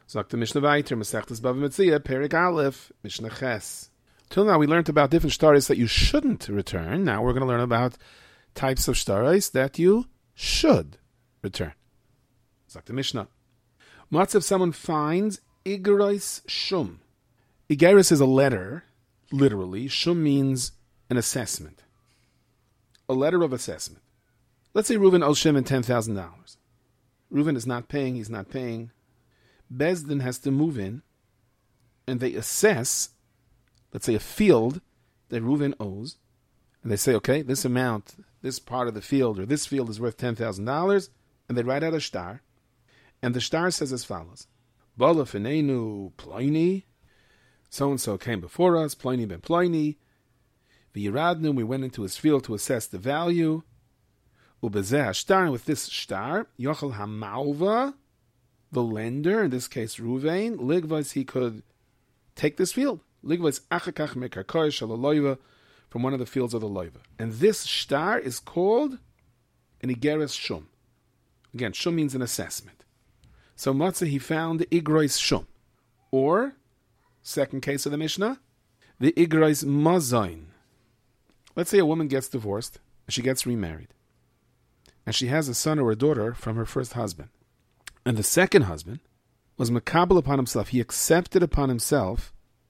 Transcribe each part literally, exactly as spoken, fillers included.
Sagt the Mishnah weiter, Masechtas Bava Metzia, Perik Aleph, Mishnah Ches. Till now we learned about different shtaris that you shouldn't return. Now we're going to learn about types of shtaris that you should return. Sagt the Mishnah. What's if someone finds Igros Shum? Igeris is a letter, literally. Shum means an assessment. A letter of assessment. Let's say Reuven owes Shimon ten thousand dollars. Reuven is not paying, he's not paying. Beis Din has to move in, and they assess, let's say, a field that Reuven owes, and they say, okay, this amount, this part of the field, or this field is worth ten thousand dollars, and they write out a shtar, and the shtar says as follows, Bala Fenenu Ploini, so-and-so came before us, Ploini ben Ploini, V'yiradnu, we went into his field to assess the value, Ubezeh shtar, with this shtar, Yochel HaMalva, the lender, in this case Ruvain, Ligvas, he could take this field. Ligvas achakach mekarkoy shalaloiva, from one of the fields of the loiva. And this shtar is called an igeres shum. Again, shum means an assessment. So Matzah, he found the igrois shum. Or, second case of the Mishnah, the igrois mazain. Let's say a woman gets divorced, and she gets remarried. And she has a son or a daughter from her first husband. And the second husband was makabel upon himself. He accepted upon himself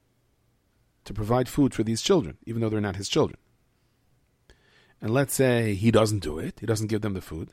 to provide food for these children, even though they're not his children. And let's say he doesn't do it. He doesn't give them the food.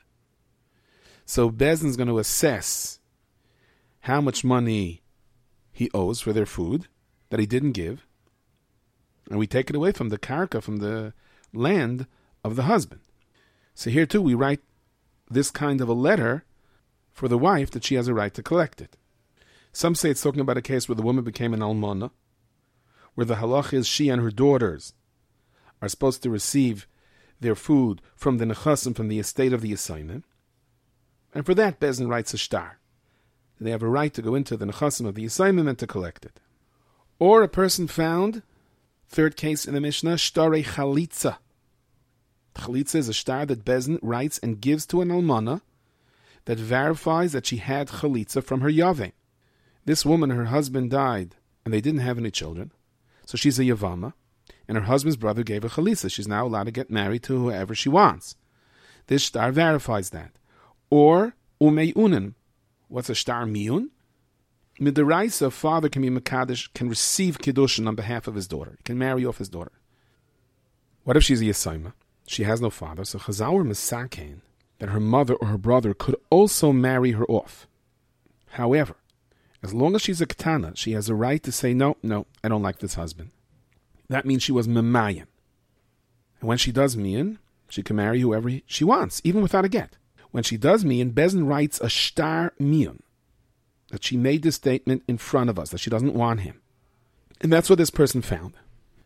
So Beis Din is going to assess how much money he owes for their food that he didn't give. And we take it away from the karka, from the land of the husband. So here too we write this kind of a letter for the wife that she has a right to collect it. Some say it's talking about a case where the woman became an almana, where the halach is she and her daughters are supposed to receive their food from the nechasim, from the estate of the assignment. And for that, Beis Din writes a shtar. They have a right to go into the nechasim of the assignment and to collect it. Or a person found, third case in the Mishnah, shtarei chalitza. Chalitza is a shtar that Beis Din writes and gives to an almana that verifies that she had chalitza from her yaveh. This woman, her husband died, and they didn't have any children, so she's a yavama, and her husband's brother gave her chalitza. She's now allowed to get married to whoever she wants. This shtar verifies that. Or umeyunin. What's a shtar miyun? Midaraisa, a father can be mekadesh, can receive kiddushin on behalf of his daughter. He can marry off his daughter. What if she's a yesayma? She has no father, so chazal were misakein that her mother or her brother could also marry her off. However, as long as she's a ketana, she has a right to say, no, no, I don't like this husband. That means she was memayan. And when she does miyan, she can marry whoever she wants, even without a get. When she does miyan, Beis Din writes a shtar miyan, that she made this statement in front of us, that she doesn't want him. And that's what this person found.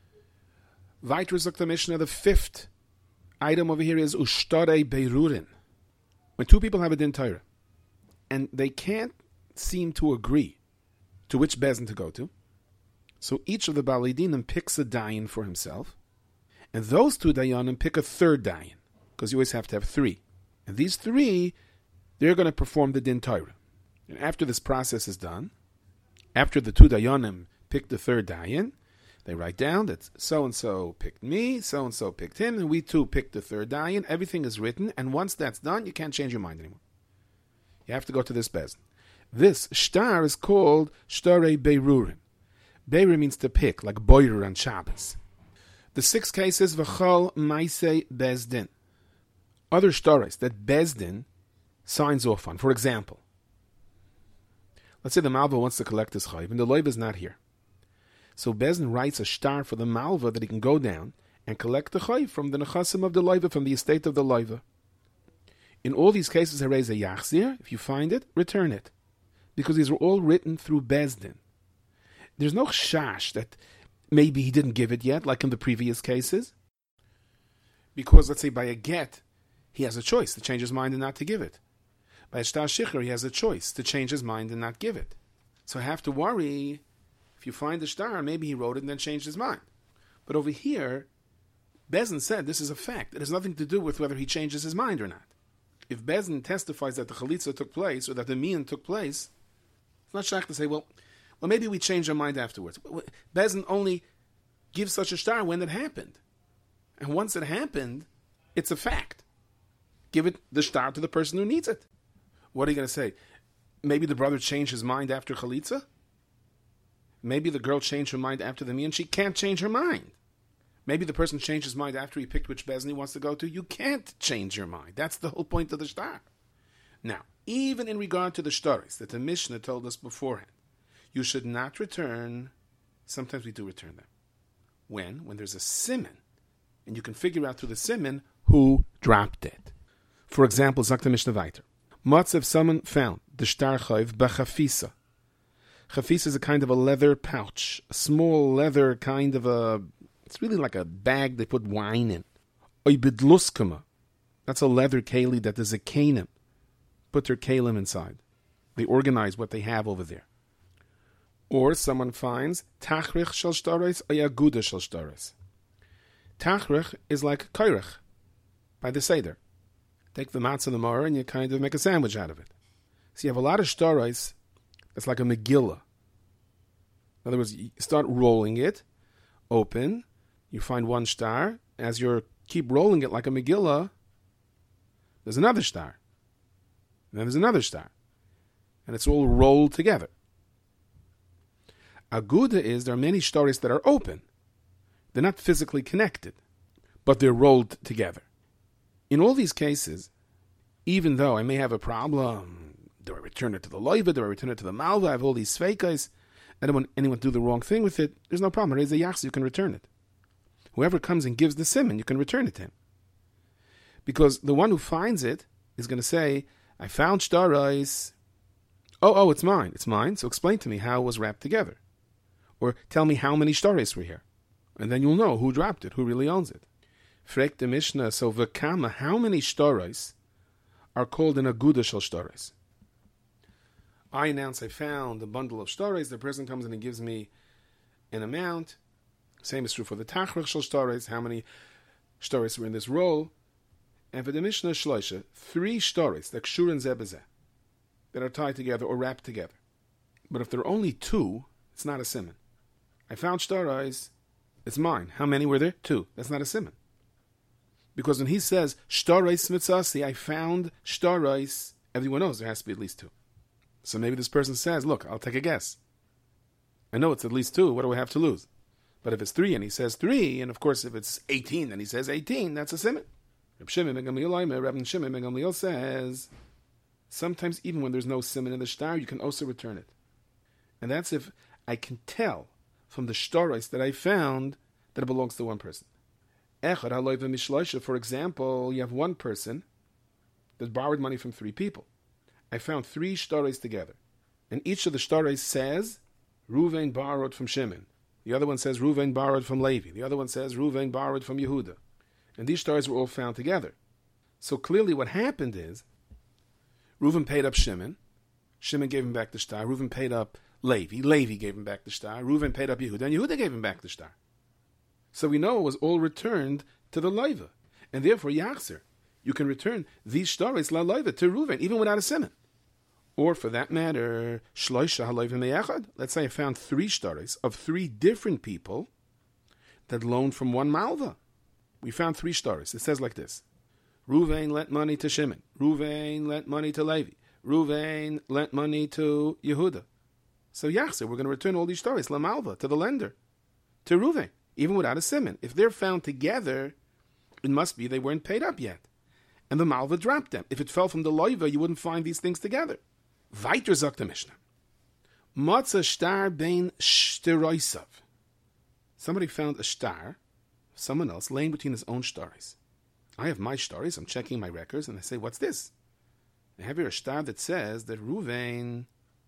Weiter sagt the Mishnah, the fifth item over here is ushtare beirurin. When two people have a din Torah, and they can't seem to agree to which Beis Din to go to, so each of the Balei Dinim picks a dayan for himself, and those two dayanim pick a third dayan, because you always have to have three. And these three, they're going to perform the din Torah. And after this process is done, after the two dayanim pick the third dayan, they write down that so-and-so picked me, so-and-so picked him, and we too picked the third dayan. Everything is written, and once that's done, you can't change your mind anymore. You have to go to this Beis Din. This shtar is called shtarei beirurin. Beirur means to pick, like boirer on Shabbos. The sixth case is v'chol maisei Beis Din. Other shtares that Beis Din signs off on. For example, let's say the malva wants to collect his chayv, and the loiv is not here. So Beis Din writes a shtar for the malva that he can go down and collect the chayv from the nechasim of the loiva, from the estate of the loiva. In all these cases, I raise a yachzir. If you find it, return it. Because these were all written through Beis Din. There's no chash that maybe he didn't give it yet, like in the previous cases. Because, let's say, by a get, he has a choice to change his mind and not to give it. By a shtar shichur, he has a choice to change his mind and not give it. So I have to worry, if you find the shtar, maybe he wrote it and then changed his mind. But over here, Beis Din said this is a fact. It has nothing to do with whether he changes his mind or not. If Beis Din testifies that the chalitza took place or that the miyan took place, it's not shaykh to say, well, well, maybe we change our mind afterwards. Bezdin only gives such a star when it happened. And once it happened, it's a fact. Give it the star to the person who needs it. What are you going to say? Maybe the brother changed his mind after Chalitza? Maybe the girl changed her mind after the Mian. She can't change her mind. Maybe the person changed his mind after he picked which Bezdin he wants to go to. You can't change your mind. That's the whole point of the star. Now, even in regard to the shtaris that the Mishnah told us beforehand, you should not return. Sometimes we do return them. When? When there's a siman. And you can figure out through the siman who dropped it. For example, Zak the Mishnah weiter. Matzav, someone found the shtar chayv b'chafisa. Chafisa is a kind of a leather pouch, a small leather kind of a, it's really like a bag they put wine in. Oy bidluskama. That's a leather keli that there's a kanim. Put their kalim inside. They organize what they have over there. Or someone finds tachrich shel shtaris or yaguda shel shtaris. Tachrich is like kairich by the Seder. Take the matzah and the maror and you kind of make a sandwich out of it. So you have a lot of shtaris. It's like a Megillah. In other words, you start rolling it, open, you find one star. As you keep rolling it like a Megillah, there's another star. And then there's another star. And it's all rolled together. Aguda is, there are many shtaris that are open. They're not physically connected, but they're rolled together. In all these cases, even though I may have a problem, do I return it to the loiva? Do I return it to the malva? I have all these feikas. I don't want anyone to do the wrong thing with it. There's no problem. Raise a yachs, you can return it. Whoever comes and gives the simon, you can return it to him. Because the one who finds it is going to say, I found shtarais. Oh, oh, it's mine. It's mine. So explain to me how it was wrapped together. Or tell me how many shtarais were here. And then you'll know who dropped it, who really owns it. Frek the Mishnah, so v'kama, how many shtarais are called an aguda shel shtarais? I announce I found a bundle of shtarais. The person comes in and gives me an amount. Same is true for the tachrich shel shtarais. How many shtarais were in this roll? And for the Mishnah shloisha, three shtarais, the kshur and zebezeh, that are tied together or wrapped together. But if there are only two, it's not a siman. I found shtarais. It's mine. How many were there? Two. That's not a siman. Because when he says shtarais mitzasi, I found shtarais, everyone knows there has to be at least two. So maybe this person says, look, I'll take a guess. I know it's at least two. What do I have to lose? But if it's three and he says three, and of course if it's eighteen and he says eighteen, that's a siman. Reb Shimon ben Gamliel, Reb Shimon ben Gamliel says, sometimes even when there's no siman in the shtar, you can also return it. And that's if I can tell from the shtarais that I found that it belongs to one person. Echad haloiva mishloisha, for example, you have one person that borrowed money from three people. I found three shtarais together. And each of the shtarais says, Ruvain borrowed from Shimon. The other one says, Ruvain borrowed from Levi. The other one says, Ruvain borrowed from Yehuda. And these shtarais were all found together. So clearly what happened is, Reuven paid up Shimon. Shimon gave him back the shtar. Reuven paid up Levi. Levi gave him back the shtar. Reuven paid up Yehuda. And Yehuda gave him back the shtar. So we know it was all returned to the Leiva. And therefore, Yachzer, you can return these shtarais la Leiva to Reuven, even without a siman. Or for that matter, shloisha haleiva meyachad. Let's say I found three shtarais of three different people that loaned from one malva. We found three shtarais. It says like this. Reuven lent money to Shimon. Reuven lent money to Levi. Reuven lent money to Yehuda. So Yachzer, we're going to return all these shtarais la malva to the lender, to Reuven, even without a siman. If they're found together, it must be they weren't paid up yet. And the malva dropped them. If it fell from the loiva, you wouldn't find these things together. Weiter sagt der Mishnah. Matza shtar bein shtiroisav. Somebody found a shtar, someone else, laying between his own shtaris. I have my shtaris, I'm checking my records, and I say, what's this? I have here a shtar that says that Reuven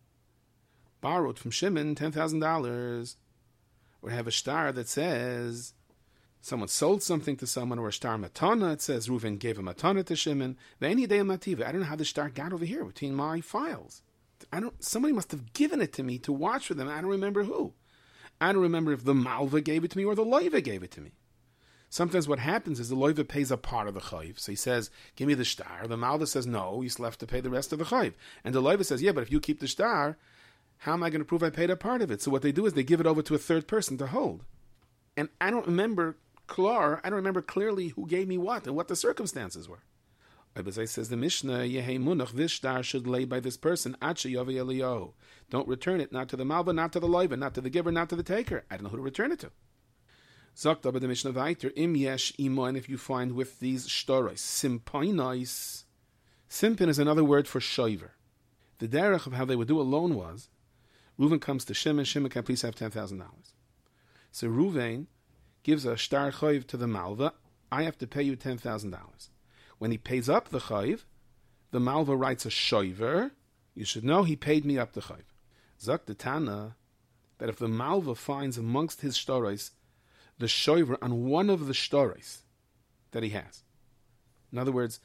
borrowed from Shimon ten thousand dollars. Or I have a shtar that says someone sold something to someone, or a shtar matana. It says Reuven gave a matana to Shimon. Ve'eni dei mativa. I don't know how the shtar got over here between my files. I don't. Somebody must have given it to me to watch for them. I don't remember who. I don't remember if the malva gave it to me or the loiva gave it to me. Sometimes what happens is the loiva pays a part of the chayiv. So he says, give me the shtar. The malva says, no, you still have to pay the rest of the chayiv. And the loiva says, yeah, but if you keep the shtar, How am I going to prove I paid up part of it? So what they do is they give it over to a third person to hold. And I don't remember klar, I don't remember clearly who gave me what and what the circumstances were. Abazai says the Mishnah, Yehei Munach, this star should lay by this person, Achi Yavi Eliyahu. Don't return it, not to the Malva, not to the Loiva, not to the giver, not to the taker. I don't know who to return it to. Zokt aber the Mishnah weiter, Im yesh imo, and if you find with these shtoros, simpoinais. Simpin is another word for shoiver. The derech of how they would do a loan was, Reuven comes to Shimon, Shimon, can I please have ten thousand dollars? So Reuven gives a shtar chayiv to the Malva, I have to pay you ten thousand dollars. When he pays up the chayiv, the Malva writes a shoiver, you should know he paid me up the chayiv. Zok the Tana, that if the Malva finds amongst his shtoros the shoiver on one of the shtoros that he has. In other words,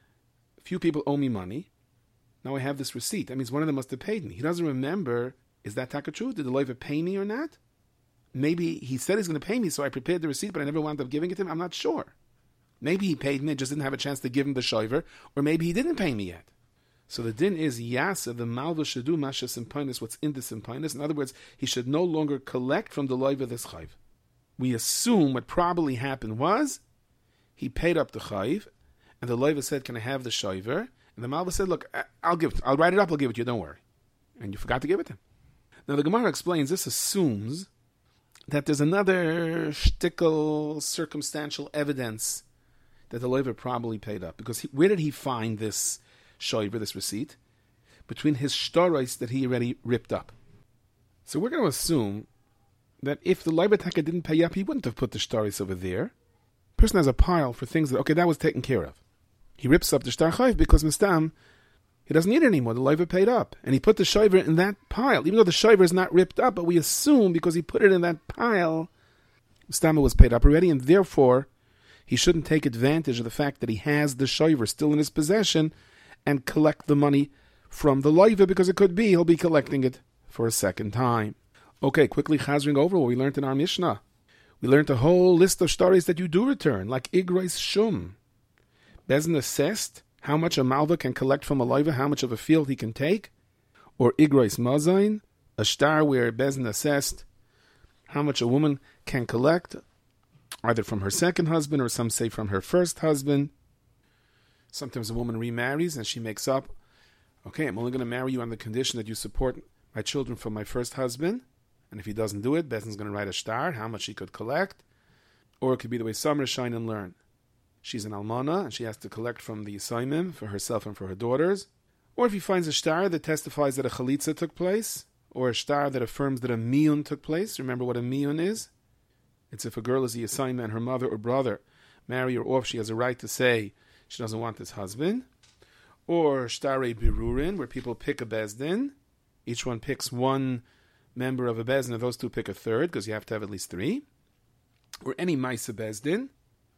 a few people owe me money, now I have this receipt. That means one of them must have paid me. He doesn't remember, is that taka true? Did the loiva pay me or not? Maybe he said he's going to pay me, so I prepared the receipt, but I never wound up giving it to him. I'm not sure. Maybe he paid me, just didn't have a chance to give him the shoiver, or maybe he didn't pay me yet. So the din is, yasa, the malva should do masha simpinus, what's in the simpinus. In other words, he should no longer collect from the loiva this chayv. We assume what probably happened was, he paid up the chayv, and the loiva said, can I have the shoiver? And the malva said, look, I'll give it, I'll write it up, I'll give it to you, don't worry. And you forgot to give it to him. Now the Gemara explains, this assumes that there's another shtickle circumstantial evidence that the loiva probably paid up. Because he, where did he find this shoiver, this receipt? Between his shtoros that he already ripped up. So we're going to assume that if the loiva taka didn't pay up, he wouldn't have put the shtoros over there. The person has a pile for things that, okay, that was taken care of. He rips up the shtar chayv because mistam, he doesn't need it anymore. The loiva paid up. And he put the shoiver in that pile, even though the shoiver is not ripped up, but we assume because he put it in that pile, mistam was paid up already, and therefore he shouldn't take advantage of the fact that he has the shoiver still in his possession and collect the money from the loiva, because it could be he'll be collecting it for a second time. Okay, quickly chazring over what we learned in our Mishnah. We learned a whole list of stories that you do return, like Igros Shum. Bezin assessed how much a malva can collect from a loiva, how much of a field he can take, or Igros Mazain, a star where Bezin assessed how much a woman can collect, either from her second husband or some say from her first husband. Sometimes a woman remarries and she makes up, okay, I'm only going to marry you on the condition that you support my children from my first husband, and if he doesn't do it, Bezin's going to write a star, how much she could collect. Or it could be the way some shine and learn. She's an almana, and she has to collect from the Yisaimim for herself and for her daughters. Or if he finds a star that testifies that a chalitza took place, or a star that affirms that a miyun took place. Remember what a miyun is? It's if a girl is a Yisaimim and her mother or brother marry her off, she has a right to say she doesn't want this husband. Or shtare birurin, where people pick a bezdin. Each one picks one member of a bezdin, and those two pick a third, because you have to have at least three. Or any maisa bezdin.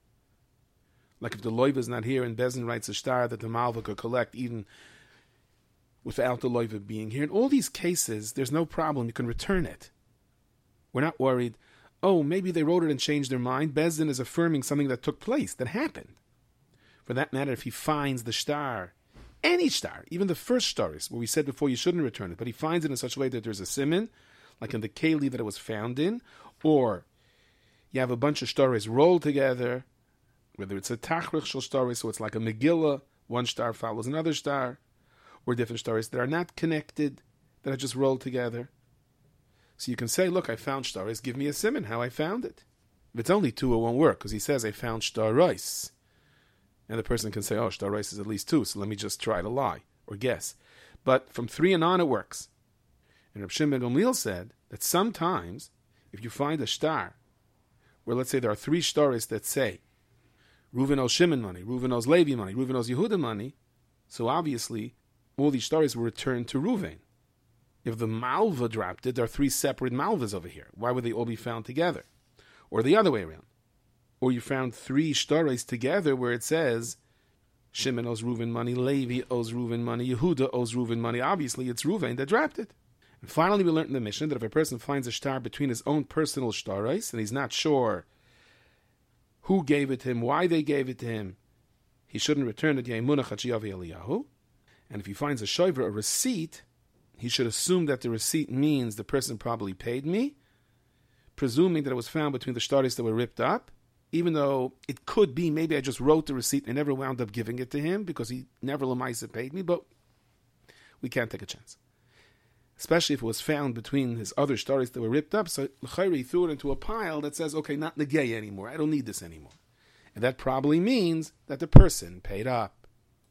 Like if the loiva is not here and Bezin writes a star that the malva could collect even without the loiva being here. In all these cases, there's no problem. You can return it. We're not worried, oh, maybe they wrote it and changed their mind. Bezin is affirming something that took place, that happened. For that matter, if he finds the star, any star, even the first stars, where we said before you shouldn't return it, but he finds it in such a way that there's a siman, like in the keli that it was found in, or you have a bunch of stars rolled together, whether it's a tachrich shel star, so it's like a Megillah, one star follows another star, or different stars that are not connected, that are just rolled together. So you can say, look, I found stars, give me a siman, how I found it. If it's only two, it won't work, because he says, I found star rice. And the person can say, oh, star rice is at least two, so let me just try to lie, or guess. But from three and on, it works. And Reb Shimon ben Gamliel said that sometimes, if you find a star, where let's say there are three stars that say, Reuven owes Shimon money, Reuven owes Levi money, Reuven owes Yehuda money, so obviously, all these stars were returned to Reuven. If the malva dropped it, there are three separate malvas over here. Why would they all be found together? Or the other way around. Or you found three shtaros together where it says, Shimon owes Reuven money, Levi owes Reuven money, Yehuda owes Reuven money. Obviously, it's Reuven that dropped it. And finally, we learned in the Mishnah that if a person finds a star between his own personal shtaros, and he's not sure who gave it to him, why they gave it to him, he shouldn't return it. And if he finds a shoiver, a receipt, he should assume that the receipt means the person probably paid me, presuming that it was found between the shtaris that were ripped up, even though it could be maybe I just wrote the receipt and never wound up giving it to him because he never lemaisa paid me, but we can't take a chance. Especially if it was found between his other shtaris that were ripped up, so l'chayri threw it into a pile that says, okay, not negay anymore, I don't need this anymore. And that probably means that the person paid up.